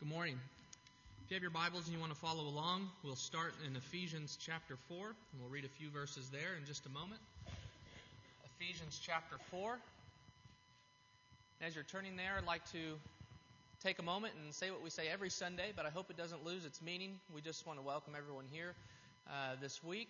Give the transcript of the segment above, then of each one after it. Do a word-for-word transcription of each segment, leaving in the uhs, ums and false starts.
Good morning. If you have your Bibles and you want to follow along, we'll start in Ephesians chapter four, and we'll read a few verses there in just a moment. Ephesians chapter four. As you're turning there, I'd like to take a moment and say what we say every Sunday, but I hope it doesn't lose its meaning. We just want to welcome everyone here uh, this week.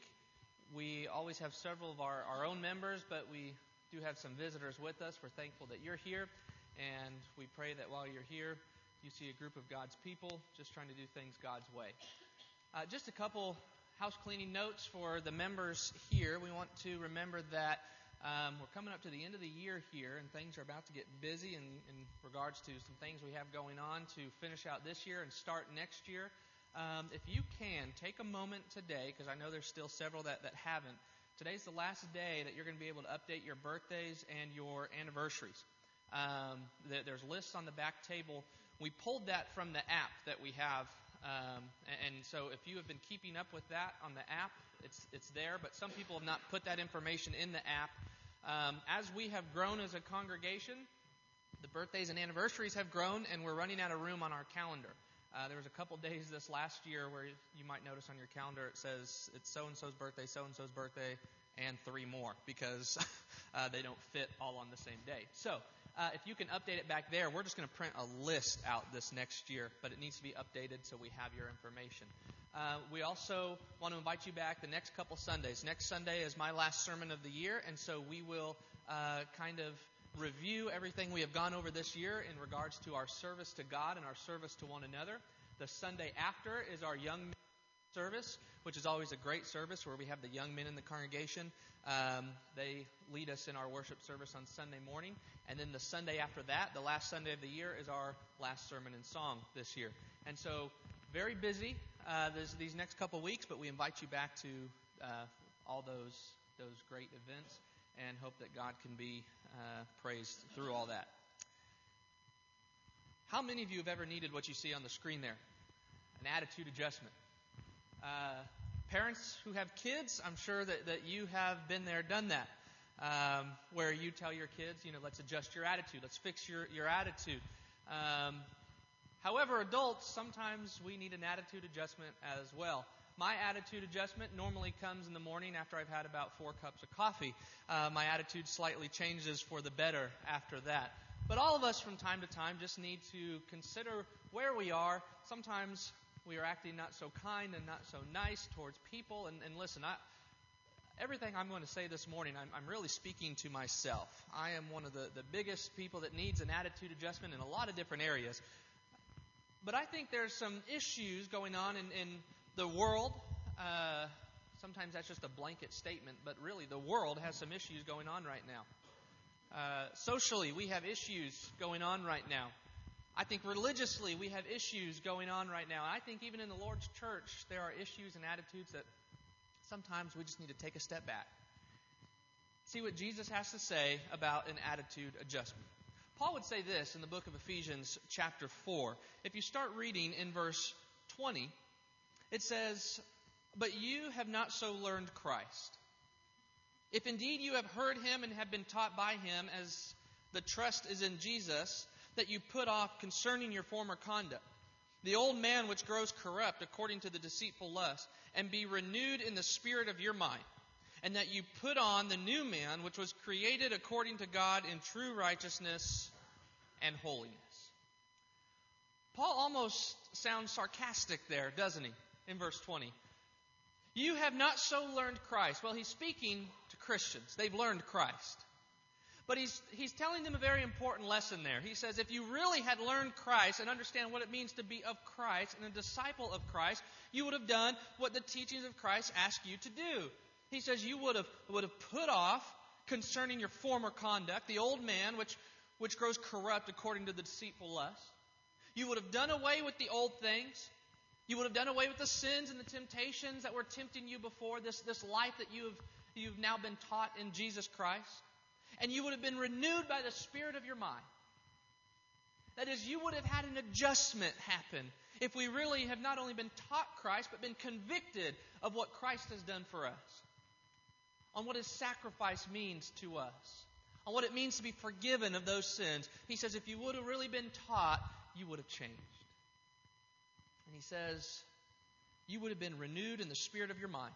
We always have several of our, our own members, but we do have some visitors with us. We're thankful that you're here, and we pray that while you're here, you see a group of God's people just trying to do things God's way. Uh, just a couple house cleaning notes for the members here. We want to remember that um, we're coming up to the end of the year here, and things are about to get busy in, in regards to some things we have going on to finish out this year and start next year. Um, if you can, take a moment today, because I know there's still several that, that haven't. Today's the last day that you're going to be able to update your birthdays and your anniversaries. Um, there's lists on the back table. We pulled that from the app that we have, um, and so if you have been keeping up with that on the app, it's it's there, but some people have not put that information in the app. Um, as we have grown as a congregation, the birthdays and anniversaries have grown, and we're running out of room on our calendar. Uh, there was a couple days this last year where you might notice on your calendar it says it's so-and-so's birthday, so-and-so's birthday, and three more, because uh, they don't fit all on the same day. So Uh, if you can update it back there, we're just going to print a list out this next year, but it needs to be updated so we have your information. Uh, we also want to invite you back the next couple Sundays. Next Sunday is my last sermon of the year, and so we will uh, kind of review everything we have gone over this year in regards to our service to God and our service to one another. The Sunday after is our young men service, which is always a great service where we have the young men in the congregation. Um, they lead us in our worship service on Sunday morning. And then the Sunday after that, the last Sunday of the year, is our last sermon and song this year. And so very busy uh, this, these next couple weeks, but we invite you back to uh, all those those great events and hope that God can be uh, praised through all that. How many of you have ever needed what you see on the screen there? An attitude adjustment. Uh, parents who have kids, I'm sure that, that you have been there, done that, um, where you tell your kids, you know, let's adjust your attitude, let's fix your, your attitude. Um, however, adults, sometimes we need an attitude adjustment as well. My attitude adjustment normally comes in the morning after I've had about four cups of coffee. Uh, my attitude slightly changes for the better after that. But all of us from time to time just need to consider where we are. Sometimes we are acting not so kind and not so nice towards people. And, and listen, I, everything I'm going to say this morning, I'm, I'm really speaking to myself. I am one of the, the biggest people that needs an attitude adjustment in a lot of different areas. But I think there's some issues going on in, in the world. Uh, sometimes that's just a blanket statement, but really the world has some issues going on right now. Uh, socially, we have issues going on right now. I think religiously we have issues going on right now. I think even in the Lord's church there are issues and attitudes that sometimes we just need to take a step back. See what Jesus has to say about an attitude adjustment. Paul would say this in the book of Ephesians chapter four. If you start reading in verse twenty, it says, "But you have not so learned Christ. If indeed you have heard Him and have been taught by Him, as the trust is in Jesus, that you put off concerning your former conduct the old man which grows corrupt according to the deceitful lust, and be renewed in the spirit of your mind, and that you put on the new man which was created according to God in true righteousness and holiness." Paul almost sounds sarcastic there, doesn't he, in verse twenty? You have not so learned Christ. Well, he's speaking to Christians. They've learned Christ. But he's he's telling them a very important lesson there. He says, if you really had learned Christ and understand what it means to be of Christ and a disciple of Christ, you would have done what the teachings of Christ ask you to do. He says you would have would have put off concerning your former conduct, the old man which, which grows corrupt according to the deceitful lust. You would have done away with the old things. You would have done away with the sins and the temptations that were tempting you before, this, this life that you have, you've now been taught in Jesus Christ. And you would have been renewed by the spirit of your mind. That is, you would have had an adjustment happen if we really have not only been taught Christ, but been convicted of what Christ has done for us. On what His sacrifice means to us. On what it means to be forgiven of those sins. He says if you would have really been taught, you would have changed. And he says, you would have been renewed in the spirit of your mind,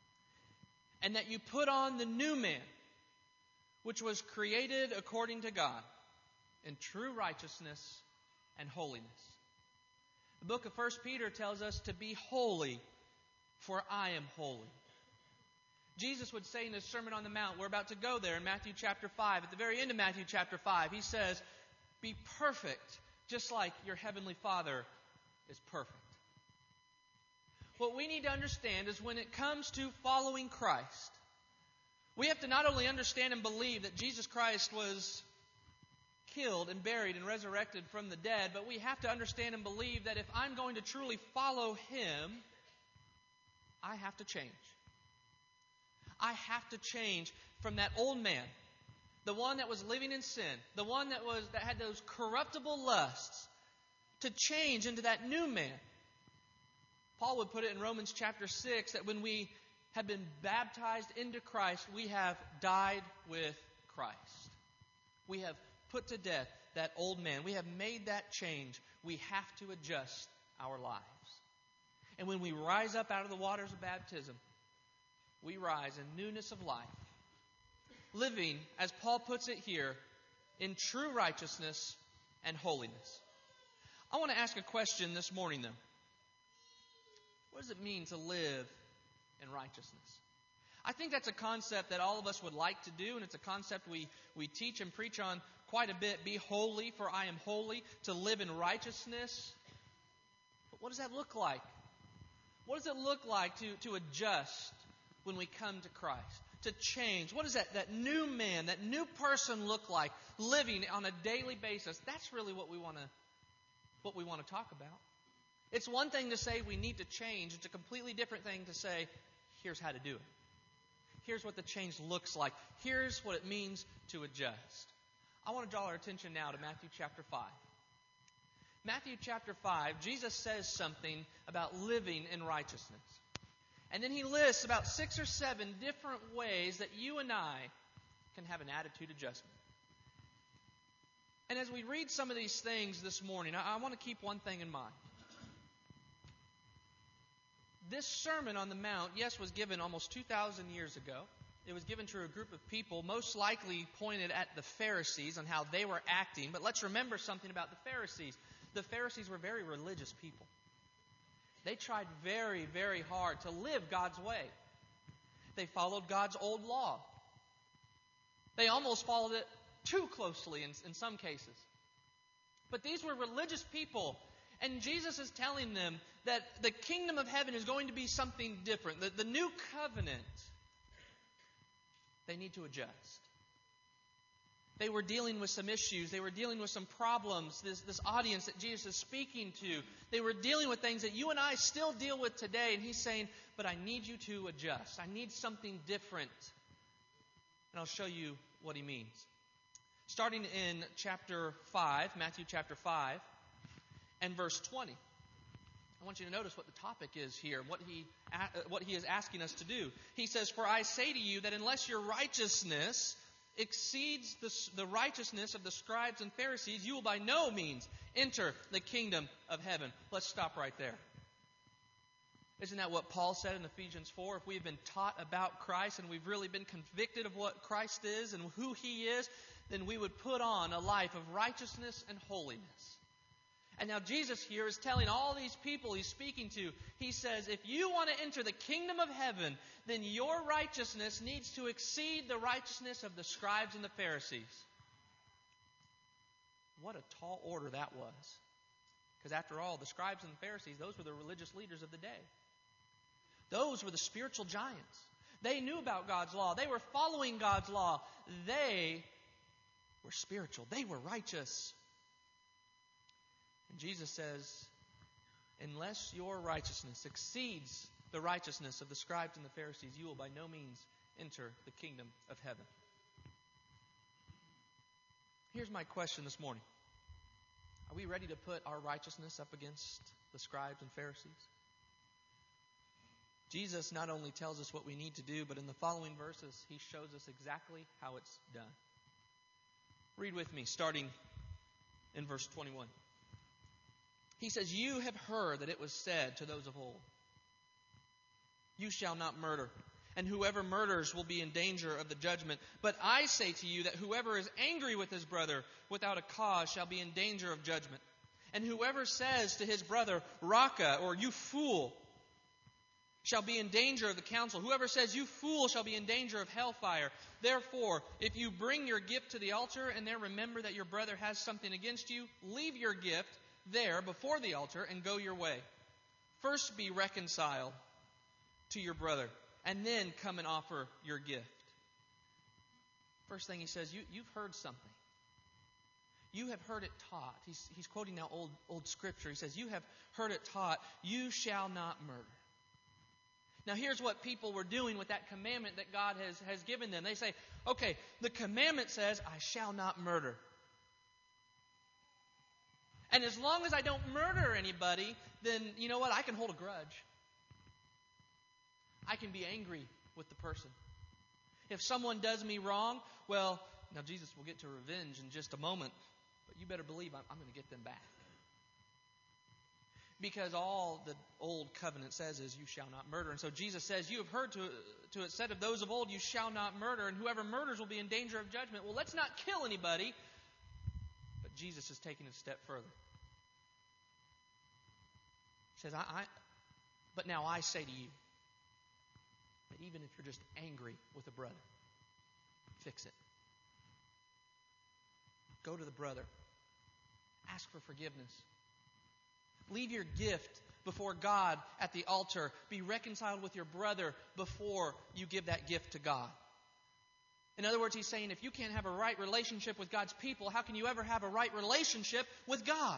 and that you put on the new man, which was created according to God in true righteousness and holiness. The book of First Peter tells us to be holy, for I am holy. Jesus would say in his Sermon on the Mount, we're about to go there in Matthew chapter five, at the very end of Matthew chapter five, he says, be perfect, just like your heavenly Father is perfect. What we need to understand is when it comes to following Christ, we have to not only understand and believe that Jesus Christ was killed and buried and resurrected from the dead, but we have to understand and believe that if I'm going to truly follow Him, I have to change. I have to change from that old man, the one that was living in sin, the one that was that had those corruptible lusts, to change into that new man. Paul would put it in Romans chapter six that when we have been baptized into Christ, we have died with Christ. We have put to death that old man. We have made that change. We have to adjust our lives. And when we rise up out of the waters of baptism, we rise in newness of life, living, as Paul puts it here, in true righteousness and holiness. I want to ask a question this morning, though. What does it mean to live in righteousness? I think that's a concept that all of us would like to do, and it's a concept we, we teach and preach on quite a bit. Be holy, for I am holy. To live in righteousness. But what does that look like? What does it look like to, to adjust when we come to Christ? To change. What does that, that new man, that new person look like living on a daily basis? That's really what we want to what we want to talk about. It's one thing to say we need to change. It's a completely different thing to say, here's how to do it. Here's what the change looks like. Here's what it means to adjust. I want to draw our attention now to Matthew chapter five. Matthew chapter five, Jesus says something about living in righteousness. And then he lists about six or seven different ways that you and I can have an attitude adjustment. And as we read some of these things this morning, I, I want to keep one thing in mind. This Sermon on the Mount, yes, was given almost two thousand years ago. It was given to a group of people, most likely pointed at the Pharisees and how they were acting. But let's remember something about the Pharisees. The Pharisees were very religious people. They tried very, very hard to live God's way. They followed God's old law. They almost followed it too closely in, in some cases. But these were religious people. And Jesus is telling them that the kingdom of heaven is going to be something different. The, the new covenant, they need to adjust. They were dealing with some issues. They were dealing with some problems. This, this audience that Jesus is speaking to, they were dealing with things that you and I still deal with today. And He's saying, but I need you to adjust. I need something different. And I'll show you what He means. Starting in chapter five, Matthew chapter five, and verse twenty. I want you to notice what the topic is here, what he, what he is asking us to do. He says, for I say to you that unless your righteousness exceeds the, the righteousness of the scribes and Pharisees, you will by no means enter the kingdom of heaven. Let's stop right there. Isn't that what Paul said in Ephesians four? If we've been taught about Christ and we've really been convicted of what Christ is and who He is, then we would put on a life of righteousness and holiness. And now Jesus here is telling all these people He's speaking to, He says, if you want to enter the kingdom of heaven, then your righteousness needs to exceed the righteousness of the scribes and the Pharisees. What a tall order that was. Because after all, the scribes and the Pharisees, those were the religious leaders of the day. Those were the spiritual giants. They knew about God's law. They were following God's law. They were spiritual. They were righteous. And Jesus says, unless your righteousness exceeds the righteousness of the scribes and the Pharisees, you will by no means enter the kingdom of heaven. Here's my question this morning. Are we ready to put our righteousness up against the scribes and Pharisees? Jesus not only tells us what we need to do, but in the following verses, He shows us exactly how it's done. Read with me, starting in verse twenty-one. He says, you have heard that it was said to those of old, you shall not murder, and whoever murders will be in danger of the judgment. But I say to you that whoever is angry with his brother without a cause shall be in danger of judgment. And whoever says to his brother, Raka, or you fool, shall be in danger of the council. Whoever says, you fool, shall be in danger of hellfire. Therefore, if you bring your gift to the altar and there remember that your brother has something against you, leave your gift there before the altar and go your way. First be reconciled to your brother, and then come and offer your gift. First thing he says, you, you've heard something. You have heard it taught. He's, he's quoting now old, old scripture. He says, you have heard it taught, you shall not murder. Now here's what people were doing with that commandment that God has, has given them. They say, okay, the commandment says, I shall not murder. And as long as I don't murder anybody, then you know what? I can hold a grudge. I can be angry with the person. If someone does me wrong, well, now Jesus will get to revenge in just a moment, but you better believe I'm, I'm going to get them back. Because all the old covenant says is, you shall not murder. And so Jesus says, you have heard to, to it said of those of old, you shall not murder, and whoever murders will be in danger of judgment. Well, let's not kill anybody. But Jesus is taking it a step further. He says, I, I but now I say to you, that even if you're just angry with a brother, fix it. Go to the brother. Ask for forgiveness. Leave your gift before God at the altar. Be reconciled with your brother before you give that gift to God. In other words, he's saying if you can't have a right relationship with God's people, how can you ever have a right relationship with God?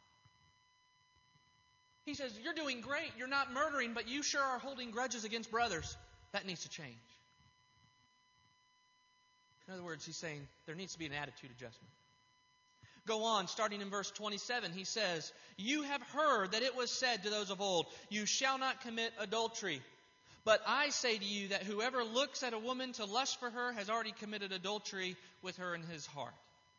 He says, you're doing great. You're not murdering, but you sure are holding grudges against brothers. That needs to change. In other words, he's saying there needs to be an attitude adjustment. Go on, starting in verse twenty-seven, he says, you have heard that it was said to those of old, you shall not commit adultery. But I say to you that whoever looks at a woman to lust for her has already committed adultery with her in his heart.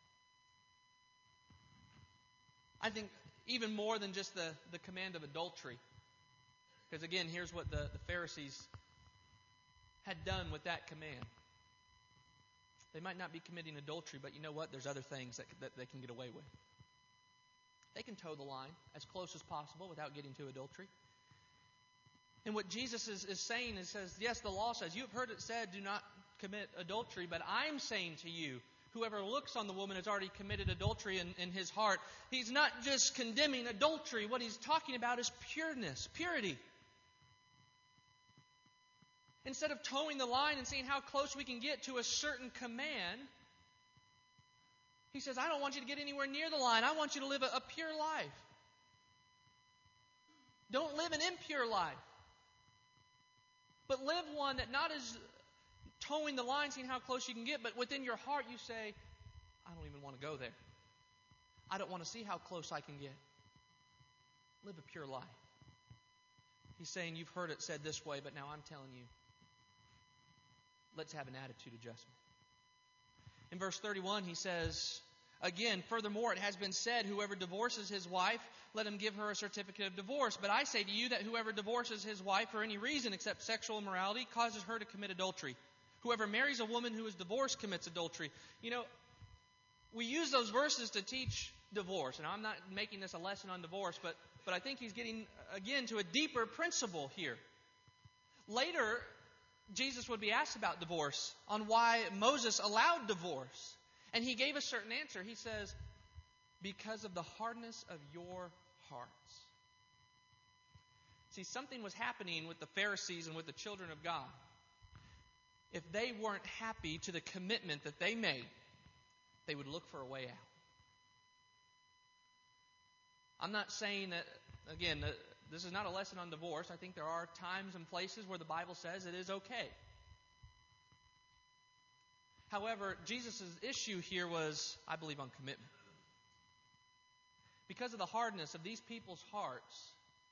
I think even more than just the, the command of adultery. Because again, here's what the, the Pharisees had done with that command. They might not be committing adultery, but you know what? There's other things that, that they can get away with. They can toe the line as close as possible without getting to adultery. And what Jesus is, is saying is, says, yes, the law says, you have heard it said, do not commit adultery, but I'm saying to you, whoever looks on the woman has already committed adultery in, in his heart. He's not just condemning adultery. What he's talking about is pureness, purity. Instead of towing the line and seeing how close we can get to a certain command, he says, I don't want you to get anywhere near the line. I want you to live a, a pure life. Don't live an impure life. But live one that not is towing the line, seeing how close you can get, but within your heart you say, I don't even want to go there. I don't want to see how close I can get. Live a pure life. He's saying, you've heard it said this way, but now I'm telling you, let's have an attitude adjustment. In verse thirty-one, he says, again, furthermore, it has been said, whoever divorces his wife, let him give her a certificate of divorce. But I say to you that whoever divorces his wife for any reason except sexual immorality causes her to commit adultery. Whoever marries a woman who is divorced commits adultery. You know, we use those verses to teach divorce. And I'm not making this a lesson on divorce, but, but I think he's getting, again, to a deeper principle here. Later, Jesus would be asked about divorce, on why Moses allowed divorce. And he gave a certain answer. He says, because of the hardness of your hearts. See, something was happening with the Pharisees and with the children of God. If they weren't happy to the commitment that they made, they would look for a way out. I'm not saying that, again, that this is not a lesson on divorce. I think there are times and places where the Bible says it is okay. However, Jesus' issue here was, I believe, on commitment. Because of the hardness of these people's hearts,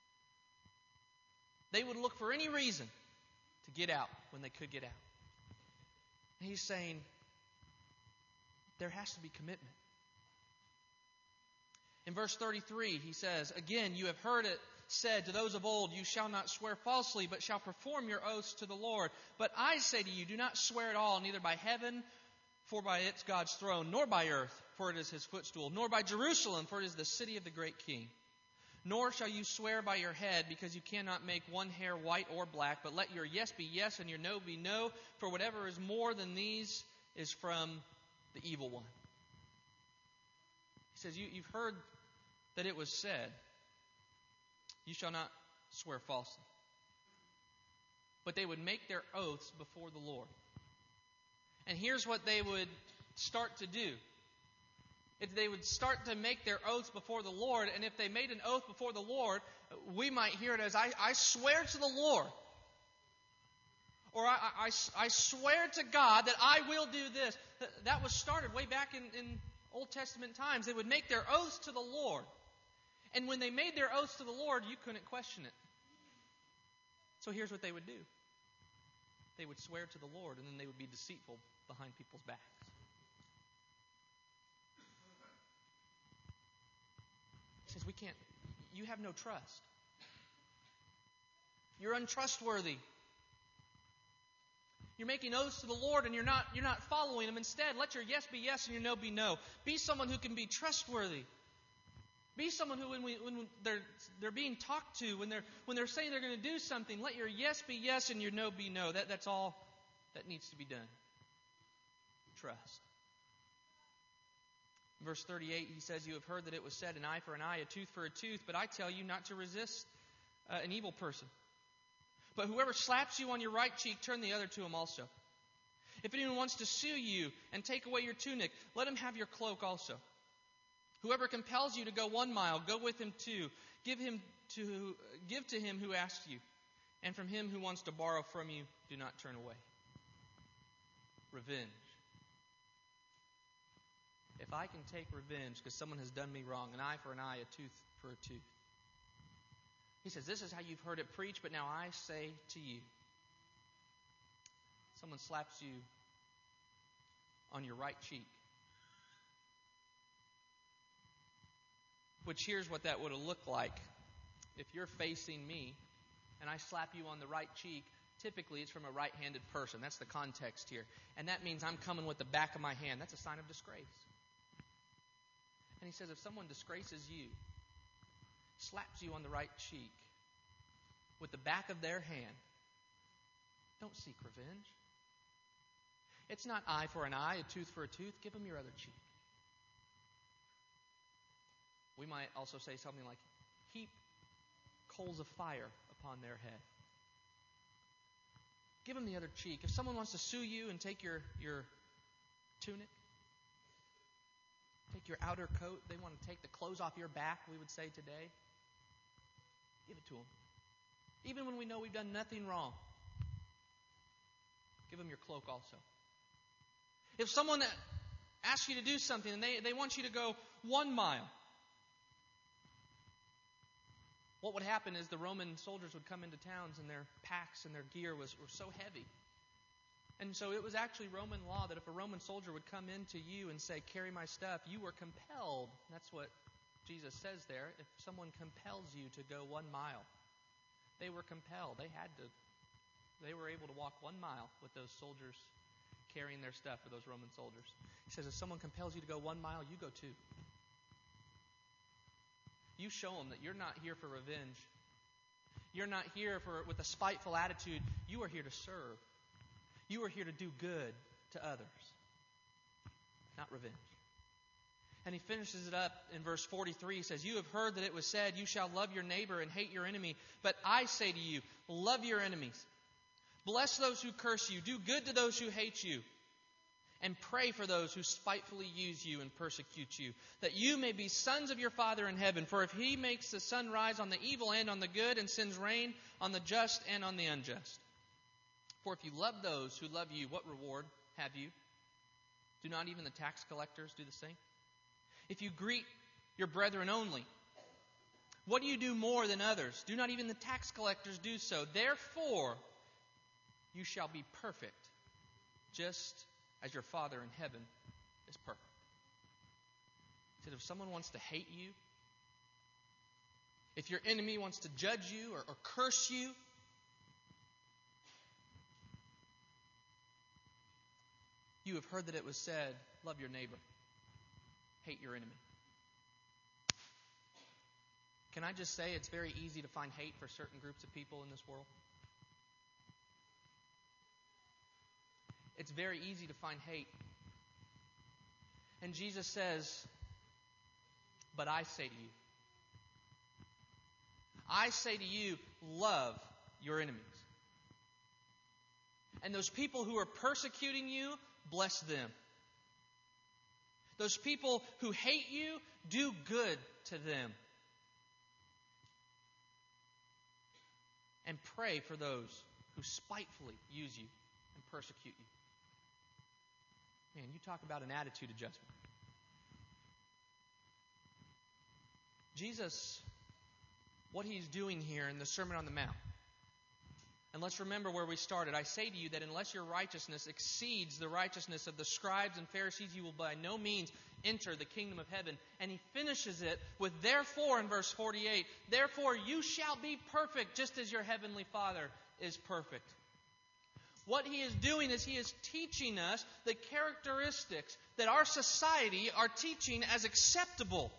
they would look for any reason to get out when they could get out. And he's saying there has to be commitment. In verse thirty-three, he says, again, you have heard it said to those of old, you shall not swear falsely, but shall perform your oaths to the Lord. But I say to you, do not swear at all, neither by heaven, for by it is God's throne, nor by earth, for it is his footstool, nor by Jerusalem, for it is the city of the great king. Nor shall you swear by your head, because you cannot make one hair white or black, but let your yes be yes and your no be no, for whatever is more than these is from the evil one. He says, you, you've heard that it was said, you shall not swear falsely. But they would make their oaths before the Lord. And here's what they would start to do. If they would start to make their oaths before the Lord, and if they made an oath before the Lord, we might hear it as, I, I swear to the Lord. Or I, I, I swear to God that I will do this. That was started way back in, in Old Testament times. They would make their oaths to the Lord. And when they made their oaths to the Lord, you couldn't question it. So here's what they would do. They would swear to the Lord, and then they would be deceitful behind people's backs. He says, we can't, you have no trust. You're untrustworthy. You're making oaths to the Lord, and you're not, you're not following them. Instead, let your yes be yes and your no be no. Be someone who can be trustworthy. Be someone who, when, we, when they're, they're being talked to, when they're, when they're saying they're going to do something, let your yes be yes and your no be no. That, that's all that needs to be done. Trust. Verse thirty-eight, he says, you have heard that it was said, an eye for an eye, a tooth for a tooth, but I tell you not to resist uh, an evil person. But whoever slaps you on your right cheek, turn the other to him also. If anyone wants to sue you and take away your tunic, let him have your cloak also. Whoever compels you to go one mile, go with him two. Give him to give to him who asks you, and from him who wants to borrow from you, do not turn away. Revenge. If I can take revenge because someone has done me wrong, an eye for an eye, a tooth for a tooth. He says, this is how you've heard it preached, but now I say to you. Someone slaps you on your right cheek. Which here's what that would have looked like. If you're facing me and I slap you on the right cheek, typically it's from a right-handed person. That's the context here. And that means I'm coming with the back of my hand. That's a sign of disgrace. And he says if someone disgraces you, slaps you on the right cheek with the back of their hand, don't seek revenge. It's not eye for an eye, a tooth for a tooth. Give them your other cheek. We might also say something like, heap coals of fire upon their head. Give them the other cheek. If someone wants to sue you and take your, your tunic, take your outer coat, they want to take the clothes off your back, we would say today, give it to them. Even when we know we've done nothing wrong, give them your cloak also. If someone asks you to do something and they, they want you to go one mile, what would happen is the Roman soldiers would come into towns and their packs and their gear was were so heavy. And so it was actually Roman law that if a Roman soldier would come into you and say, carry my stuff, you were compelled. That's what Jesus says there. If someone compels you to go one mile, they were compelled. They had to, they were able to walk one mile with those soldiers carrying their stuff for those Roman soldiers. He says, if someone compels you to go one mile, you go two. You show them that you're not here for revenge. You're not here for with a spiteful attitude. You are here to serve. You are here to do good to others, not revenge. And he finishes it up in verse forty-three. He says, you have heard that it was said, you shall love your neighbor and hate your enemy. But I say to you, love your enemies. Bless those who curse you. Do good to those who hate you. And pray for those who spitefully use you and persecute you, that you may be sons of your Father in heaven. For if he makes the sun rise on the evil and on the good, and sends rain on the just and on the unjust. For if you love those who love you, what reward have you? Do not even the tax collectors do the same? If you greet your brethren only, what do you do more than others? Do not even the tax collectors do so? Therefore, you shall be perfect, just as your Father in heaven is perfect. He said, if someone wants to hate you, If your enemy wants to judge you or, or curse you, you have heard that it was said, love your neighbor, hate your enemy. Can I just say it's very easy to find hate for certain groups of people in this world? It's very easy to find hate. And Jesus says, but I say to you, I say to you, love your enemies. And those people who are persecuting you, bless them. Those people who hate you, do good to them. And pray for those who spitefully use you and persecute you. Man, you talk about an attitude adjustment. Jesus, what He's doing here in the Sermon on the Mount. And let's remember where we started. I say to you that unless your righteousness exceeds the righteousness of the scribes and Pharisees, you will by no means enter the kingdom of heaven. And He finishes it with therefore in verse forty-eight. Therefore you shall be perfect just as your heavenly Father is perfect. What He is doing is He is teaching us the characteristics that our society are teaching as acceptable.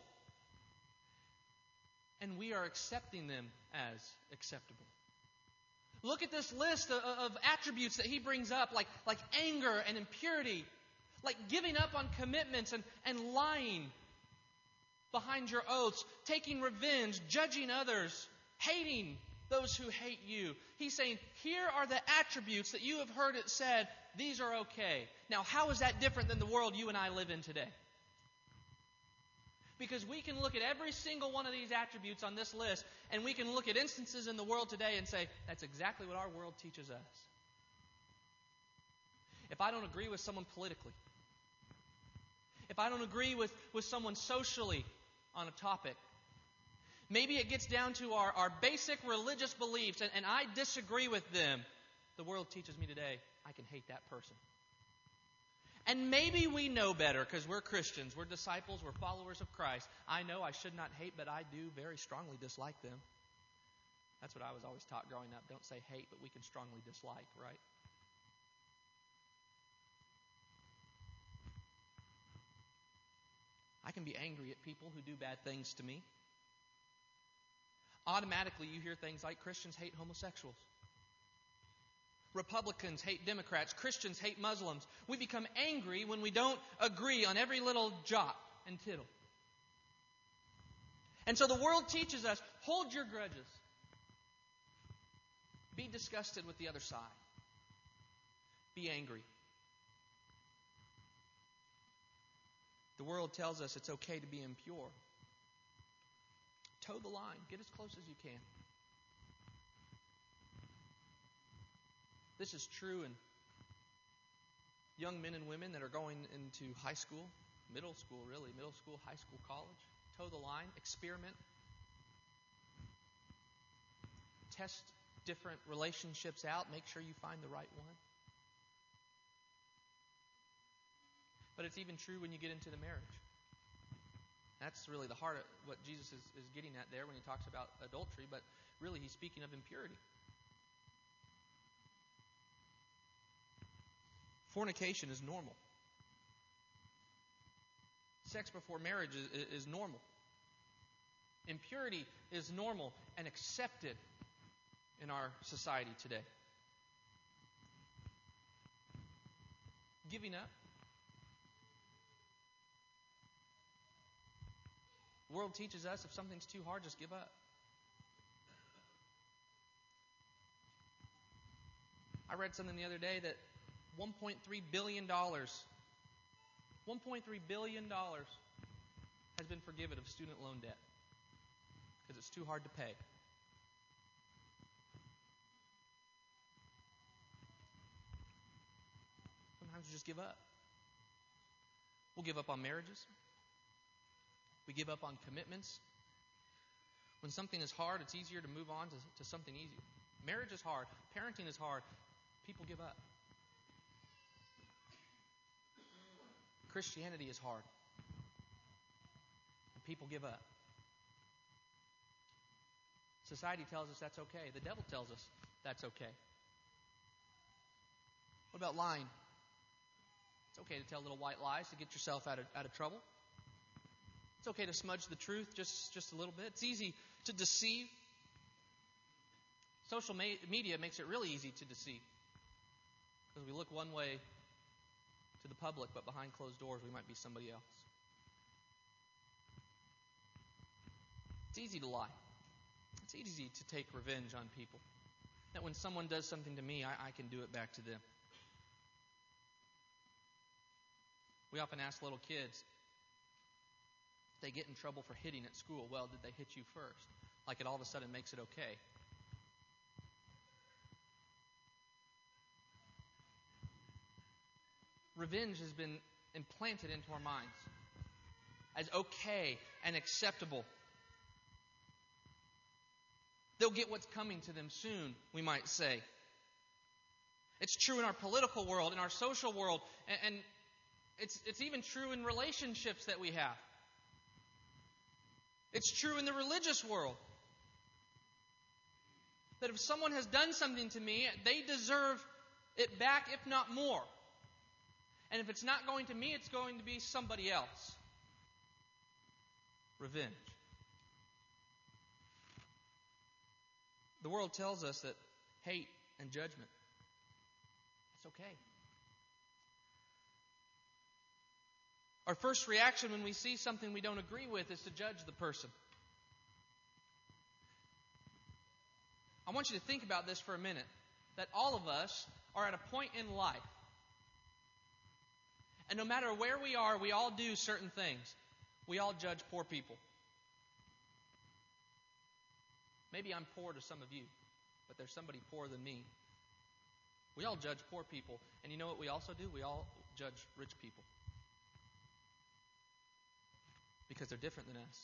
And we are accepting them as acceptable. Look at this list of, of attributes that He brings up, like, like anger and impurity, like giving up on commitments and, and lying behind your oaths, taking revenge, judging others, hating those who hate you. He's saying, here are the attributes that you have heard it said, these are okay. Now, how is that different than the world you and I live in today? Because we can look at every single one of these attributes on this list, and we can look at instances in the world today and say, that's exactly what our world teaches us. If I don't agree with someone politically, if I don't agree with, with someone socially on a topic, maybe it gets down to our, our basic religious beliefs, and, and I disagree with them, the world teaches me today, I can hate that person. And maybe we know better because we're Christians, we're disciples, we're followers of Christ. I know I should not hate, but I do very strongly dislike them. That's what I was always taught growing up. Don't say hate, but we can strongly dislike, right? I can be angry at people who do bad things to me. Automatically you hear things like Christians hate homosexuals. Republicans hate Democrats. Christians hate Muslims. We become angry when we don't agree on every little jot and tittle. And so the world teaches us, hold your grudges. Be disgusted with the other side. Be angry. The world tells us it's okay to be impure. Toe the line. Get as close as you can. This is true in young men and women that are going into high school, middle school really, middle school, high school, college. Toe the line, experiment. Test different relationships out. Make sure you find the right one. But it's even true when you get into the marriage. That's really the heart of what Jesus is, is getting at there when He talks about adultery, but really He's speaking of impurity. Fornication is normal. Sex before marriage is, is normal. Impurity is normal and accepted in our society today. Giving up. The world teaches us if something's too hard, just give up. I read something the other day that one point three billion dollars, one point three billion dollars has been forgiven of student loan debt because it's too hard to pay. Sometimes we just give up. We'll give up on marriages. We give up on commitments. When something is hard, it's easier to move on to, to something easier. Marriage is hard. Parenting is hard. People give up. Christianity is hard. And people give up. Society tells us that's okay. The devil tells us that's okay. What about lying? It's okay to tell little white lies to get yourself out of, out of trouble. It's okay to smudge the truth just, just a little bit. It's easy to deceive. Social media makes it really easy to deceive. Because we look one way to the public, but behind closed doors we might be somebody else. It's easy to lie. It's easy to take revenge on people. That when someone does something to me, I, I can do it back to them. We often ask little kids, if they get in trouble for hitting at school, well, did they hit you first? Like it all of a sudden makes it okay. Revenge has been implanted into our minds as okay and acceptable. They'll get what's coming to them soon, we might say. It's true in our political world, in our social world, and, and it's, it's even true in relationships that we have. It's true in the religious world. That if someone has done something to me, they deserve it back, if not more. And if it's not going to me, it's going to be somebody else. Revenge. The world tells us that hate and judgment, it's okay. Our first reaction when we see something we don't agree with is to judge the person. I want you to think about this for a minute. That all of us are at a point in life. And no matter where we are, we all do certain things. We all judge poor people. Maybe I'm poor to some of you, but there's somebody poorer than me. We all judge poor people. And you know what we also do? We all judge rich people. Because they're different than us.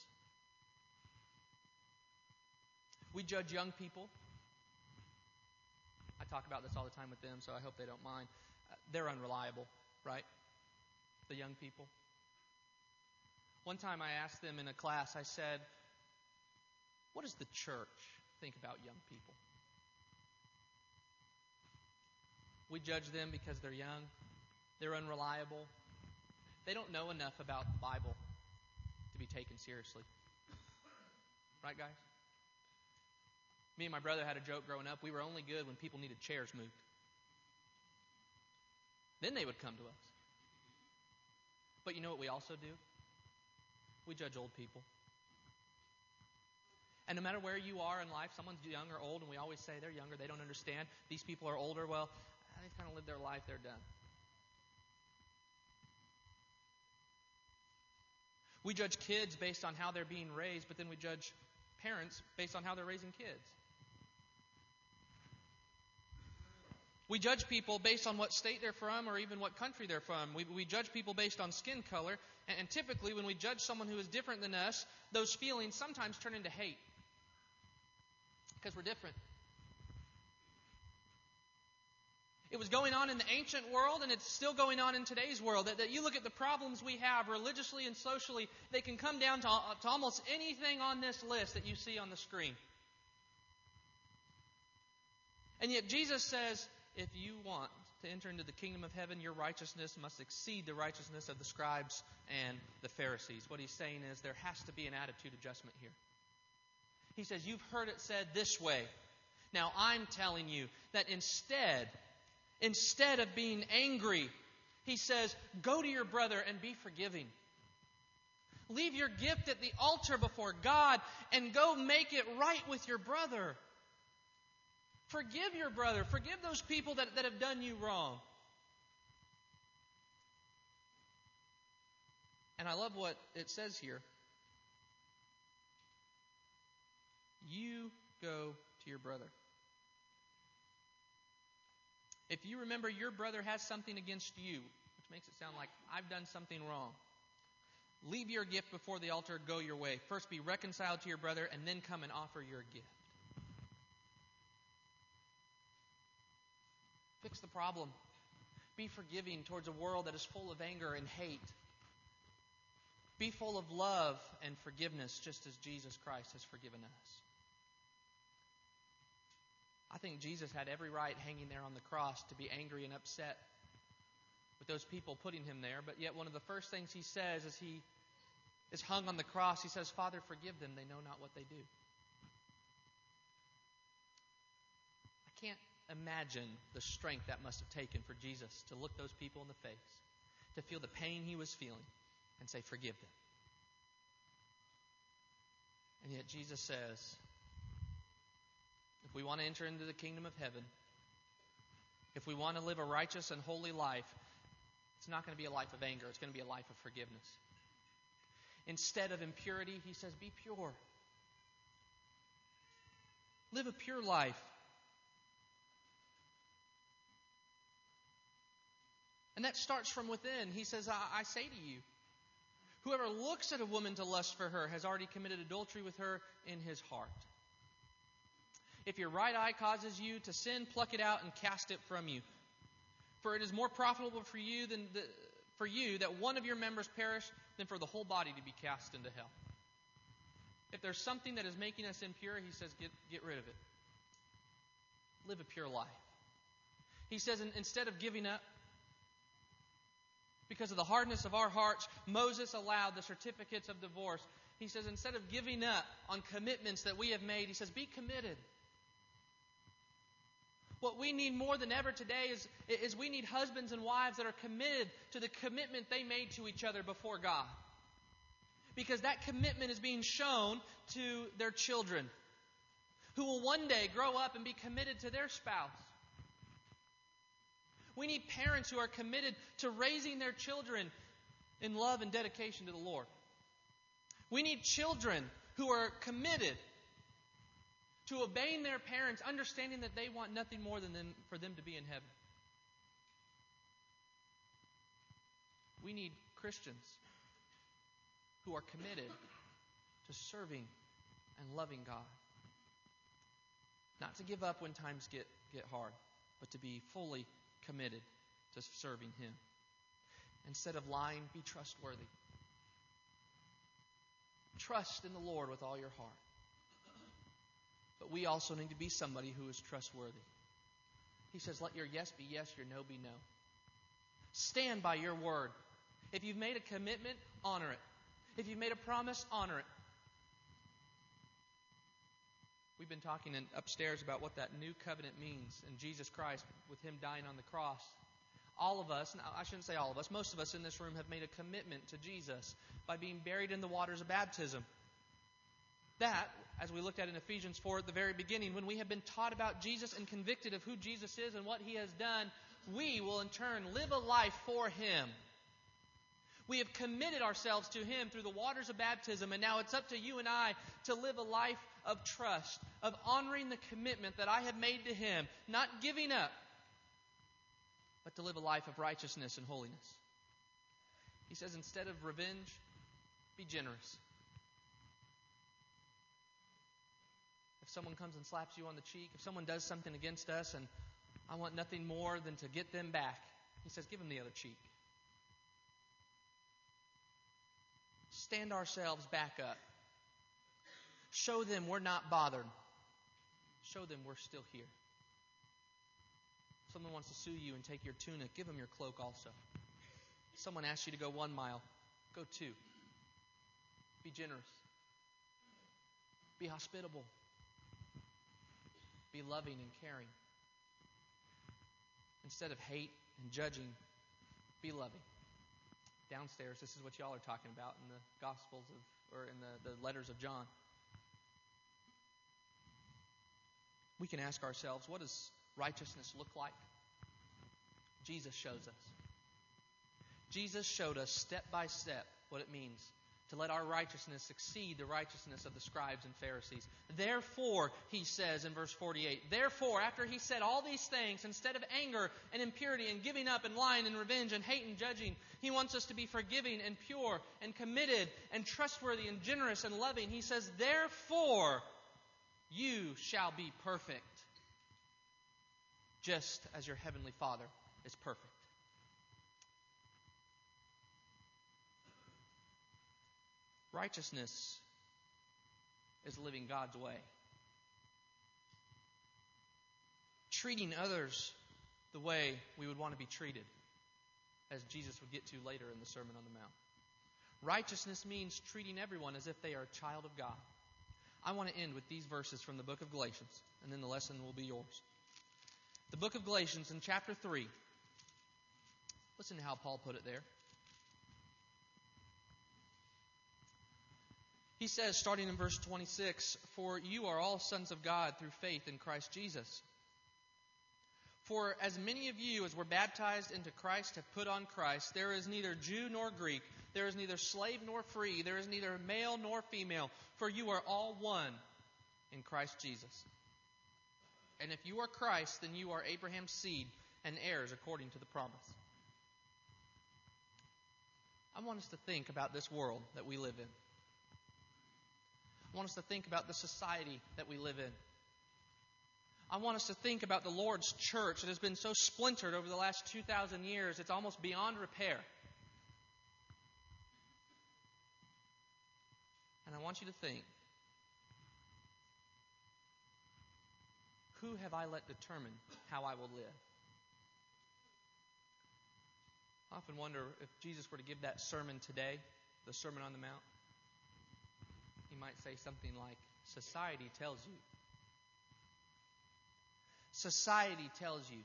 We judge young people. I talk about this all the time with them, so I hope they don't mind. Uh, they're unreliable, right? The young people. One time I asked them in a class, I said, what does the church think about young people? We judge them because they're young. They're unreliable. They don't know enough about the Bible to be taken seriously. Right, guys? Me and my brother had a joke growing up. We were only good when people needed chairs moved. Then they would come to us. But you know what we also do? We judge old people. And no matter where you are in life, someone's young or old, and we always say they're younger, they don't understand. These people are older. Well, they kind of lived their life, they're done. We judge kids based on how they're being raised, but then we judge parents based on how they're raising kids. We judge people based on what state they're from or even what country they're from. We, we judge people based on skin color. And, and typically when we judge someone who is different than us, those feelings sometimes turn into hate. Because we're different. It was going on in the ancient world, and it's still going on in today's world. That, that you look at the problems we have religiously and socially, they can come down to, to almost anything on this list that you see on the screen. And yet Jesus says, if you want to enter into the kingdom of heaven, your righteousness must exceed the righteousness of the scribes and the Pharisees. What he's saying is there has to be an attitude adjustment here. He says, you've heard it said this way. Now I'm telling you that instead, instead of being angry, he says, go to your brother and be forgiving. Leave your gift at the altar before God and go make it right with your brother. Forgive your brother. Forgive those people that, that have done you wrong. And I love what it says here. You go to your brother. If you remember your brother has something against you, which makes it sound like I've done something wrong, leave your gift before the altar, go your way. First be reconciled to your brother, and then come and offer your gift. Fix the problem. Be forgiving towards a world that is full of anger and hate. Be full of love and forgiveness, just as Jesus Christ has forgiven us. think Jesus had every right hanging there on the cross to be angry and upset with those people putting him there. But yet one of the first things he says as he is hung on the cross, he says, Father, forgive them. They know not what they do. I can't imagine the strength that must have taken for Jesus to look those people in the face, to feel the pain he was feeling, and say, forgive them. And yet Jesus says, if we want to enter into the kingdom of heaven, if we want to live a righteous and holy life, it's not going to be a life of anger. It's going to be a life of forgiveness. Instead of impurity, he says, be pure. Live a pure life. And that starts from within. He says, I, I say to you, whoever looks at a woman to lust for her has already committed adultery with her in his heart. If your right eye causes you to sin, pluck it out and cast it from you. For it is more profitable for you than the, for you that one of your members perish than for the whole body to be cast into hell. If there's something that is making us impure, he says, get, get rid of it. Live a pure life. He says, instead of giving up, because of the hardness of our hearts, Moses allowed the certificates of divorce. He says, instead of giving up on commitments that we have made, he says, be committed. What we need more than ever today is, is we need husbands and wives that are committed to the commitment they made to each other before God. Because that commitment is being shown to their children, who will one day grow up and be committed to their spouse. We need parents who are committed to raising their children in love and dedication to the Lord. We need children who are committed to obeying their parents, understanding that they want nothing more than them, for them to be in heaven. We need Christians who are committed to serving and loving God. Not to give up when times get, get hard, but to be fully committed to serving Him. Instead of lying, be trustworthy. Trust in the Lord with all your heart. But we also need to be somebody who is trustworthy. He says, let your yes be yes, your no be no. Stand by your word. If you've made a commitment, honor it. If you've made a promise, honor it. We've been talking in, upstairs about what that new covenant means in Jesus Christ with Him dying on the cross. All of us, I shouldn't say all of us, most of us in this room have made a commitment to Jesus by being buried in the waters of baptism. That, as we looked at in Ephesians four at the very beginning, when we have been taught about Jesus and convicted of who Jesus is and what He has done, we will in turn live a life for Him. We have committed ourselves to Him through the waters of baptism, and now it's up to you and I to live a life of trust, of honoring the commitment that I have made to Him, not giving up, but to live a life of righteousness and holiness. He says, instead of revenge, be generous. If someone comes and slaps you on the cheek, if someone does something against us and I want nothing more than to get them back, He says, give them the other cheek. Stand ourselves back up. Show them we're not bothered. Show them we're still here. Someone wants to sue you and take your tunic, give them your cloak also. Someone asks you to go one mile, go two. Be generous. Be hospitable. Be loving and caring. Instead of hate and judging, be loving. Downstairs, this is what y'all are talking about in the Gospels of, or in the, the letters of John. We can ask ourselves, what does righteousness look like? Jesus shows us. Jesus showed us step by step what it means to let our righteousness exceed the righteousness of the scribes and Pharisees. Therefore, He says in verse forty-eight, therefore, after He said all these things, instead of anger and impurity and giving up and lying and revenge and hate and judging, He wants us to be forgiving and pure and committed and trustworthy and generous and loving. He says, therefore, you shall be perfect, just as your heavenly Father is perfect. Righteousness is living God's way. treating others the way we would want to be treated, as Jesus would get to later in the Sermon on the Mount. Righteousness means treating everyone as if they are a child of God. I want to end with these verses from the book of Galatians, and then the lesson will be yours. The book of Galatians in chapter three. Listen to how Paul put it there. He says, starting in verse twenty-six, "For you are all sons of God through faith in Christ Jesus. For as many of you as were baptized into Christ have put on Christ. There is neither Jew nor Greek. There is neither slave nor free. There is neither male nor female. For you are all one in Christ Jesus. And if you are Christ, then you are Abraham's seed and heirs according to the promise." I want us to think about this world that we live in. I want us to think about the society that we live in. I want us to think about the Lord's church that has been so splintered over the last two thousand years, it's almost beyond repair. And I want you to think, who have I let determine how I will live? I often wonder if Jesus were to give that sermon today, the Sermon on the Mount, he might say something like, society tells you. Society tells you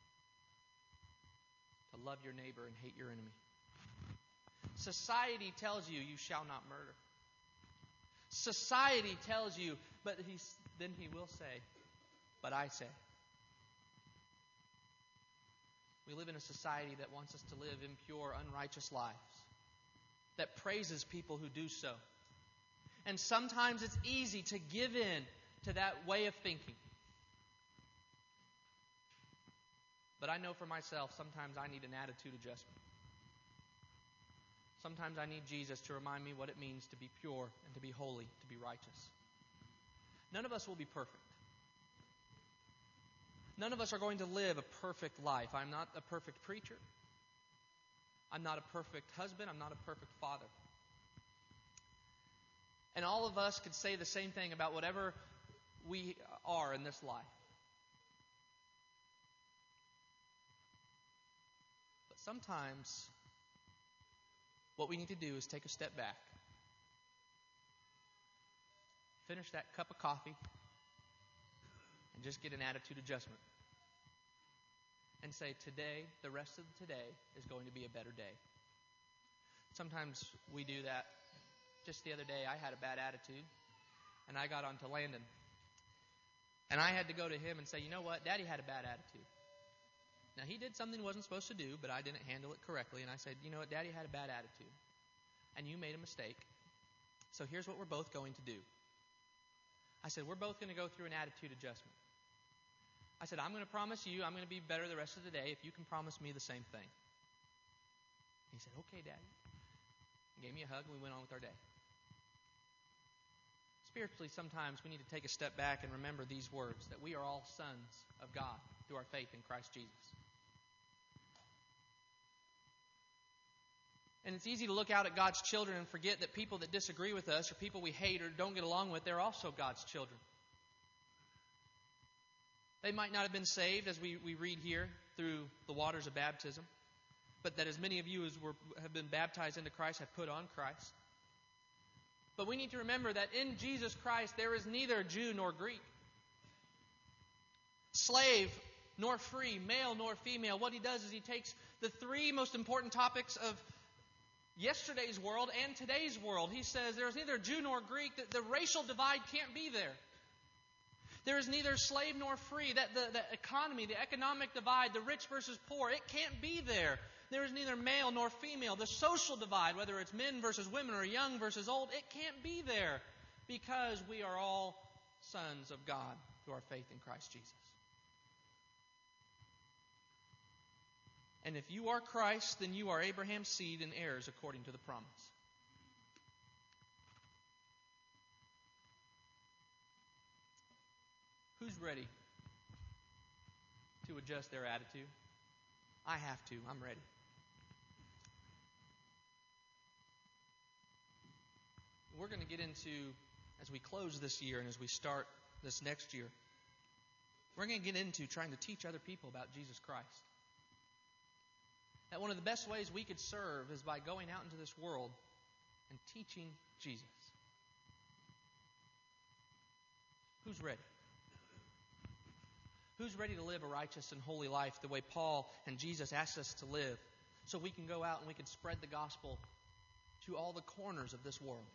to love your neighbor and hate your enemy. Society tells you you shall not murder. Society tells you, but he's, then he will say, but I say. We live in a society that wants us to live impure, unrighteous lives, that praises people who do so. And sometimes it's easy to give in to that way of thinking. But I know for myself, sometimes I need an attitude adjustment. Sometimes I need Jesus to remind me what it means to be pure and to be holy, to be righteous. None of us will be perfect. None of us are going to live a perfect life. I'm not a perfect preacher. I'm not a perfect husband. I'm not a perfect father. And all of us could say the same thing about whatever we are in this life. But sometimes what we need to do is take a step back. Finish that cup of coffee and just get an attitude adjustment. And say, today, the rest of today is going to be a better day. Sometimes we do that. Just the other day, I had a bad attitude, and I got onto Landon. And I had to go to him and say, you know what, Daddy had a bad attitude. Now, he did something he wasn't supposed to do, but I didn't handle it correctly. And I said, you know what, Daddy had a bad attitude. And you made a mistake. So here's what we're both going to do. I said, we're both going to go through an attitude adjustment. I said, I'm going to promise you I'm going to be better the rest of the day if you can promise me the same thing. He said, okay, Daddy. He gave me a hug and we went on with our day. Spiritually, sometimes we need to take a step back and remember these words, that we are all sons of God through our faith in Christ Jesus. And it's easy to look out at God's children and forget that people that disagree with us or people we hate or don't get along with, they're also God's children. They might not have been saved, as we, we read here, through the waters of baptism, but that as many of you as were, have been baptized into Christ have put on Christ. But we need to remember that in Jesus Christ there is neither Jew nor Greek, slave nor free, male nor female. What he does is he takes the three most important topics of yesterday's world and today's world. He says there is neither Jew nor Greek, that the racial divide can't be there. There is neither slave nor free, that the, the economy, the economic divide, the rich versus poor, it can't be there. There is neither male nor female. The social divide, whether it's men versus women or young versus old, it can't be there because we are all sons of God through our faith in Christ Jesus. And if you are Christ, then you are Abraham's seed and heirs according to the promise. Who's ready to adjust their attitude? I have to. I'm ready. We're going to get into, as we close this year and as we start this next year, we're going to get into trying to teach other people about Jesus Christ. That one of the best ways we could serve is by going out into this world and teaching Jesus. Who's ready? Who's ready to live a righteous and holy life the way Paul and Jesus asked us to live, so we can go out and we can spread the gospel to all the corners of this world?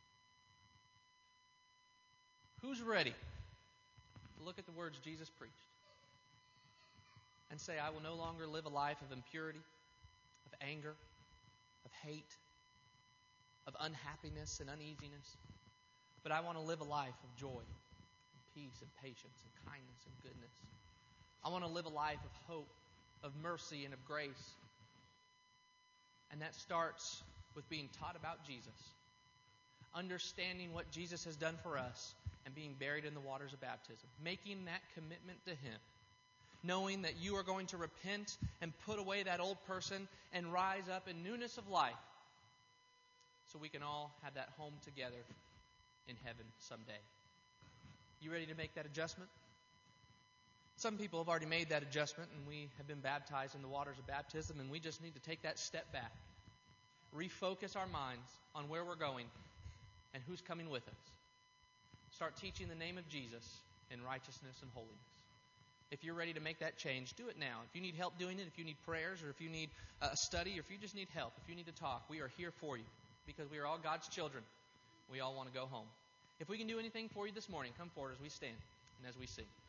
Who's ready to look at the words Jesus preached and say, I will no longer live a life of impurity, of anger, of hate, of unhappiness and uneasiness, but I want to live a life of joy and peace and patience and kindness and goodness. I want to live a life of hope, of mercy, and of grace. And that starts with being taught about Jesus, understanding what Jesus has done for us, and being buried in the waters of baptism, making that commitment to Him, knowing that you are going to repent and put away that old person and rise up in newness of life, so we can all have that home together in heaven someday. You ready to make that adjustment? Some people have already made that adjustment, and we have been baptized in the waters of baptism, and we just need to take that step back, refocus our minds on where we're going and who's coming with us. Start teaching the name of Jesus in righteousness and holiness. If you're ready to make that change, do it now. If you need help doing it, if you need prayers, or if you need a study, or if you just need help, if you need to talk, we are here for you, because we are all God's children. We all want to go home. If we can do anything for you this morning, come forward as we stand and as we sing.